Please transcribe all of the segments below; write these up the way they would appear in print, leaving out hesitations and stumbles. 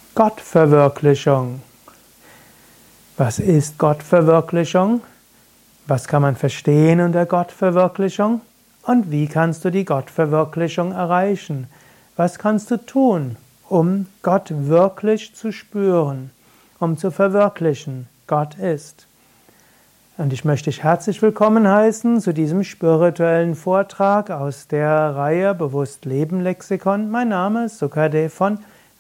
Gottverwirklichung. Was ist Gottverwirklichung? Was kann man verstehen unter Gottverwirklichung? Und wie kannst du die Gottverwirklichung erreichen? Was kannst du tun, um Gott wirklich zu spüren, um zu verwirklichen? Gott ist. Und ich möchte dich herzlich willkommen heißen zu diesem spirituellen Vortrag aus der Reihe Bewusst Leben Lexikon. Mein Name ist Sukadev von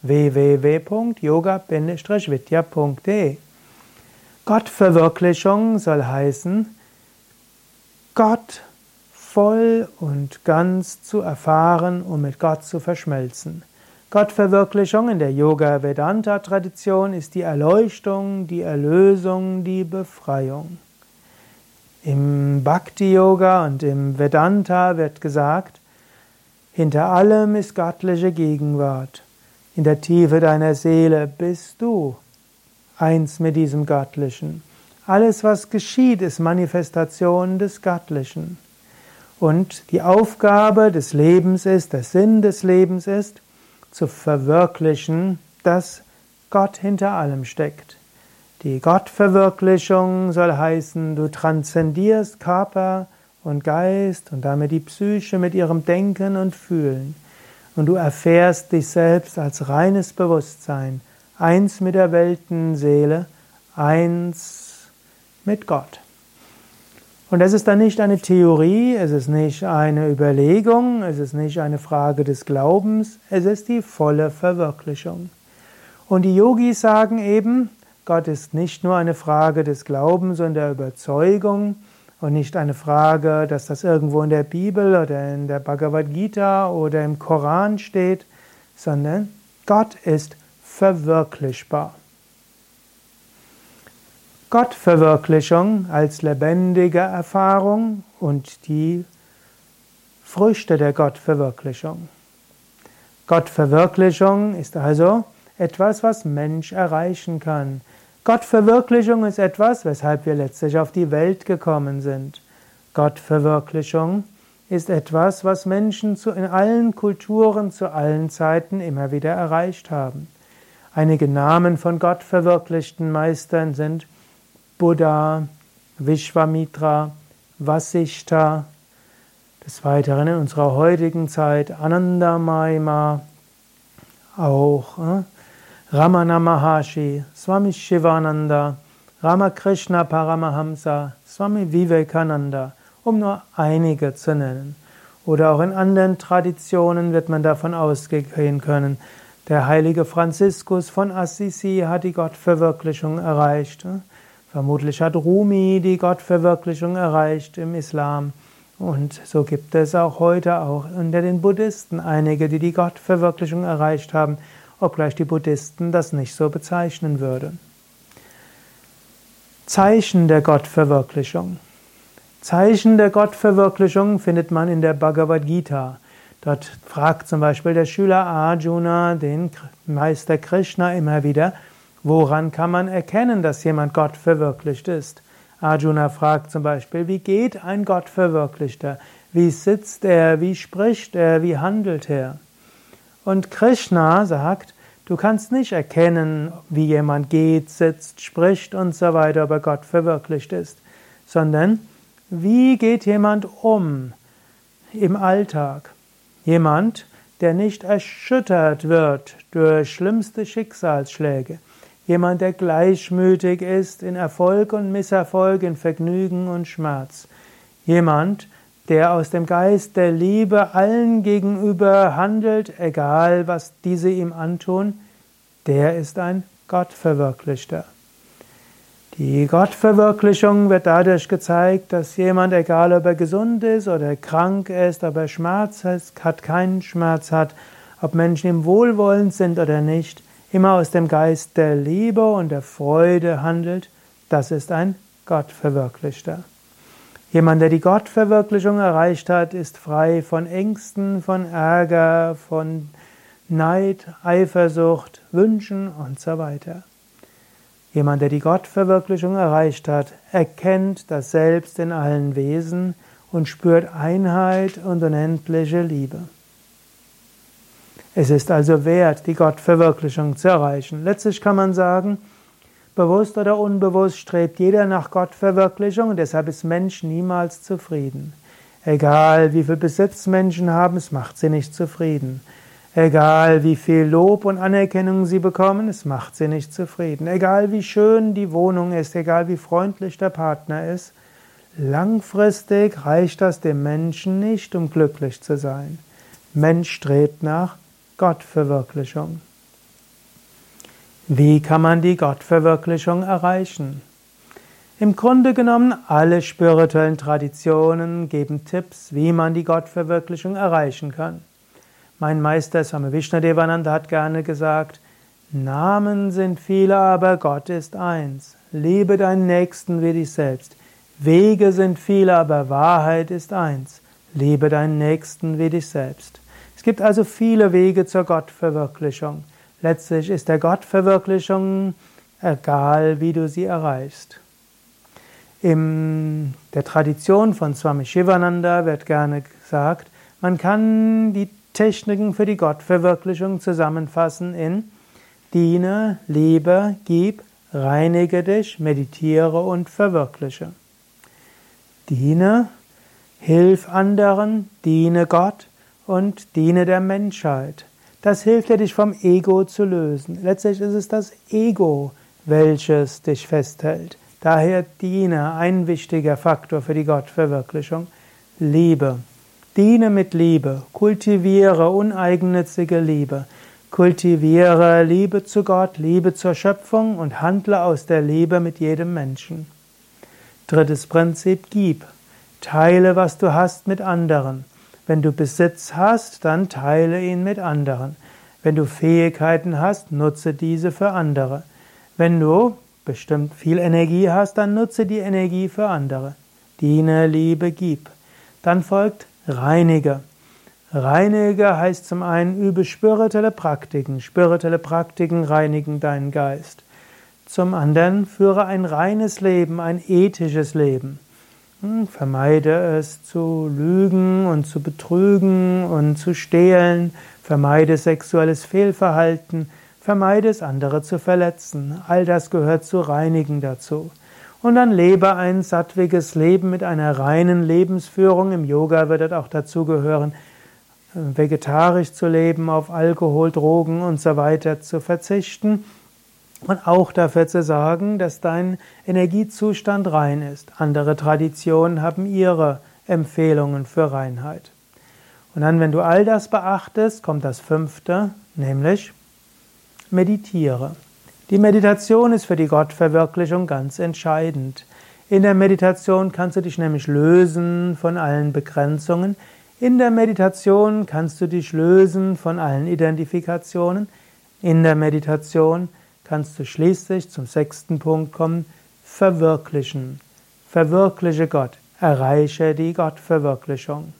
www.yoga-vidya.de. Gottverwirklichung soll heißen, Gott voll und ganz zu erfahren, um mit Gott zu verschmelzen. Gottverwirklichung in der Yoga-Vedanta-Tradition ist die Erleuchtung, die Erlösung, die Befreiung. Im Bhakti-Yoga und im Vedanta wird gesagt, hinter allem ist göttliche Gegenwart. In der Tiefe deiner Seele bist du eins mit diesem Göttlichen. Alles, was geschieht, ist Manifestation des Göttlichen. Und die Aufgabe des Lebens ist, der Sinn des Lebens ist, zu verwirklichen, dass Gott hinter allem steckt. Die Gottverwirklichung soll heißen, du transzendierst Körper und Geist und damit die Psyche mit ihrem Denken und Fühlen. Und du erfährst dich selbst als reines Bewusstsein, eins mit der Weltenseele, eins mit Gott. Und es ist dann nicht eine Theorie, es ist nicht eine Überlegung, es ist nicht eine Frage des Glaubens, es ist die volle Verwirklichung. Und die Yogis sagen eben, Gott ist nicht nur eine Frage des Glaubens und der Überzeugung und nicht eine Frage, dass das irgendwo in der Bibel oder in der Bhagavad Gita oder im Koran steht, sondern Gott ist verwirklichbar. Gottverwirklichung als lebendige Erfahrung und die Früchte der Gottverwirklichung. Gottverwirklichung ist also etwas, was Mensch erreichen kann. Gottverwirklichung ist etwas, weshalb wir letztlich auf die Welt gekommen sind. Gottverwirklichung ist etwas, was Menschen in allen Kulturen zu allen Zeiten immer wieder erreicht haben. Einige Namen von gottverwirklichten Meistern sind Buddha, Vishwamitra, Vasishtha, des Weiteren in unserer heutigen Zeit Ananda Mayama, auch Ramana Maharshi, Swami Shivananda, Ramakrishna Paramahamsa, Swami Vivekananda, um nur einige zu nennen. Oder auch in anderen Traditionen wird man davon ausgehen können. Der heilige Franziskus von Assisi hat die Gottverwirklichung erreicht. Vermutlich hat Rumi die Gottverwirklichung erreicht im Islam. Und so gibt es auch heute auch unter den Buddhisten einige, die die Gottverwirklichung erreicht haben, obgleich die Buddhisten das nicht so bezeichnen würden. Zeichen der Gottverwirklichung. Zeichen der Gottverwirklichung findet man in der Bhagavad Gita. Dort fragt zum Beispiel der Schüler Arjuna den Meister Krishna immer wieder, woran kann man erkennen, dass jemand Gott verwirklicht ist? Arjuna fragt zum Beispiel, wie geht ein Gottverwirklichter? Wie sitzt er? Wie spricht er? Wie handelt er? Und Krishna sagt, du kannst nicht erkennen, wie jemand geht, sitzt, spricht und so weiter, ob er Gott verwirklicht ist, sondern wie geht jemand um im Alltag? Jemand, der nicht erschüttert wird durch schlimmste Schicksalsschläge. Jemand, der gleichmütig ist in Erfolg und Misserfolg, in Vergnügen und Schmerz. Jemand, der aus dem Geist der Liebe allen gegenüber handelt, egal was diese ihm antun, der ist ein Gottverwirklichter. Die Gottverwirklichung wird dadurch gezeigt, dass jemand, egal ob er gesund ist oder krank ist, ob er Schmerz hat, keinen Schmerz hat, ob Menschen ihm wohlwollend sind oder nicht, immer aus dem Geist der Liebe und der Freude handelt, das ist ein Gottverwirklichter. Jemand, der die Gottverwirklichung erreicht hat, ist frei von Ängsten, von Ärger, von Neid, Eifersucht, Wünschen und so weiter. Jemand, der die Gottverwirklichung erreicht hat, erkennt das Selbst in allen Wesen und spürt Einheit und unendliche Liebe. Es ist also wert, die Gottverwirklichung zu erreichen. Letztlich kann man sagen, bewusst oder unbewusst strebt jeder nach Gottverwirklichung und deshalb ist Mensch niemals zufrieden. Egal wie viel Besitz Menschen haben, es macht sie nicht zufrieden. Egal wie viel Lob und Anerkennung sie bekommen, es macht sie nicht zufrieden. Egal wie schön die Wohnung ist, egal wie freundlich der Partner ist, langfristig reicht das dem Menschen nicht, um glücklich zu sein. Mensch strebt nach Gottverwirklichung. Wie kann man die Gottverwirklichung erreichen? Im Grunde genommen, alle spirituellen Traditionen geben Tipps, wie man die Gottverwirklichung erreichen kann. Mein Meister Swami Vishnadevananda hat gerne gesagt, Namen sind viele, aber Gott ist eins. Liebe deinen Nächsten wie dich selbst. Wege sind viele, aber Wahrheit ist eins. Liebe deinen Nächsten wie dich selbst. Es gibt also viele Wege zur Gottverwirklichung. Letztlich ist der Gottverwirklichung egal, wie du sie erreichst. In der Tradition von Swami Shivananda wird gerne gesagt, man kann die Techniken für die Gottverwirklichung zusammenfassen in Diene, liebe, gib, reinige dich, meditiere und verwirkliche. Diene, hilf anderen, diene Gott und diene der Menschheit. Das hilft dir, dich vom Ego zu lösen. Letztlich ist es das Ego, welches dich festhält. Daher diene, ein wichtiger Faktor für die Gottverwirklichung. Liebe. Diene mit Liebe. Kultiviere uneigennützige Liebe. Kultiviere Liebe zu Gott, Liebe zur Schöpfung und handle aus der Liebe mit jedem Menschen. Drittes Prinzip, gib. Teile, was du hast, mit anderen. Wenn du Besitz hast, dann teile ihn mit anderen. Wenn du Fähigkeiten hast, nutze diese für andere. Wenn du bestimmt viel Energie hast, dann nutze die Energie für andere. Diene, liebe, gib. Dann folgt reinige. Reinige heißt zum einen, übe spirituelle Praktiken. Spirituelle Praktiken reinigen deinen Geist. Zum anderen, führe ein reines Leben, ein ethisches Leben. Vermeide es zu lügen und zu betrügen und zu stehlen. Vermeide sexuelles Fehlverhalten. Vermeide es, andere zu verletzen. All das gehört zu reinigen dazu. Und dann lebe ein sattwiges Leben mit einer reinen Lebensführung. Im Yoga wird es auch dazu gehören, vegetarisch zu leben, auf Alkohol, Drogen und so weiter zu verzichten. Und auch dafür zu sorgen, dass dein Energiezustand rein ist. Andere Traditionen haben ihre Empfehlungen für Reinheit. Und dann, wenn du all das beachtest, kommt das fünfte, nämlich meditiere. Die Meditation ist für die Gottverwirklichung ganz entscheidend. In der Meditation kannst du dich nämlich lösen von allen Begrenzungen. In der Meditation kannst du dich lösen von allen Identifikationen. In der Meditation kannst du schließlich zum sechsten Punkt kommen, verwirklichen. Verwirkliche Gott, erreiche die Gottverwirklichung.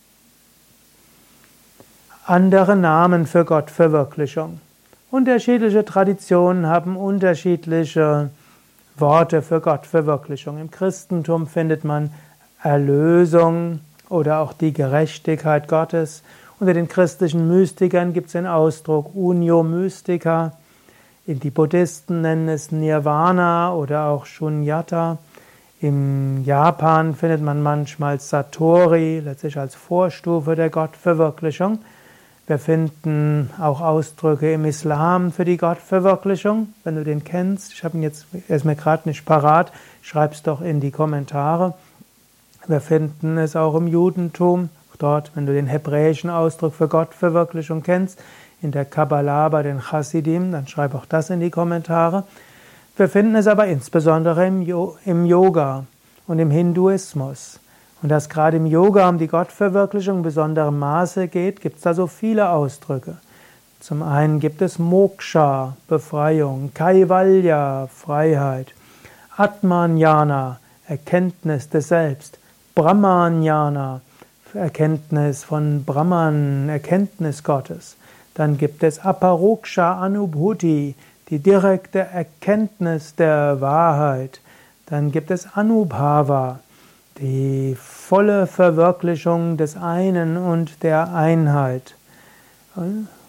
Andere Namen für Gottverwirklichung. Unterschiedliche Traditionen haben unterschiedliche Worte für Gottverwirklichung. Im Christentum findet man Erlösung oder auch die Gerechtigkeit Gottes. Unter den christlichen Mystikern gibt es den Ausdruck Unio Mystica. Die Buddhisten nennen es Nirvana oder auch Shunyata. Im Japan findet man manchmal Satori, letztlich als Vorstufe der Gottverwirklichung. Wir finden auch Ausdrücke im Islam für die Gottverwirklichung, wenn du den kennst. Ich habe ihn jetzt, er ist mir gerade nicht parat, schreib's doch in die Kommentare. Wir finden es auch im Judentum, dort, wenn du den hebräischen Ausdruck für Gottverwirklichung kennst, in der Kabbalah bei den Chassidim, dann schreib auch das in die Kommentare. Wir finden es aber insbesondere im Yoga und im Hinduismus. Und dass gerade im Yoga um die Gottverwirklichung in besonderem Maße geht, gibt es da so viele Ausdrücke. Zum einen gibt es Moksha, Befreiung, Kaivalya, Freiheit, Atmanjnana, Erkenntnis des Selbst, Brahmanjnana, Erkenntnis von Brahman, Erkenntnis Gottes. Dann gibt es Aparoksha Anubhuti, die direkte Erkenntnis der Wahrheit. Dann gibt es Anubhava, die volle Verwirklichung des Einen und der Einheit.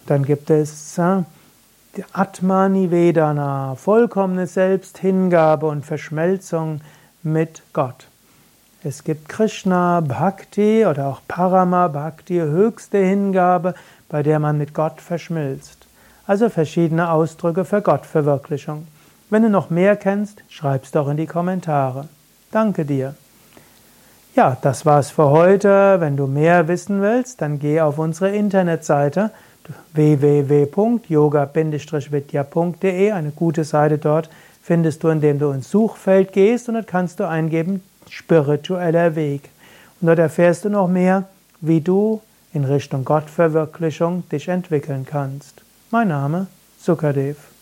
Dann gibt es die Atma Nivedana, vollkommene Selbsthingabe und Verschmelzung mit Gott. Es gibt Krishna Bhakti oder auch Parama Bhakti, höchste Hingabe, bei der man mit Gott verschmilzt. Also verschiedene Ausdrücke für Gottverwirklichung. Wenn du noch mehr kennst, schreib's doch in die Kommentare. Danke dir. Ja, das war's für heute. Wenn du mehr wissen willst, dann geh auf unsere Internetseite www.yoga-vidya.de, eine gute Seite dort findest du, indem du ins Suchfeld gehst und dort kannst du eingeben spiritueller Weg. Und dort erfährst du noch mehr, wie du in Richtung Gottverwirklichung dich entwickeln kannst. Mein Name Sukadev.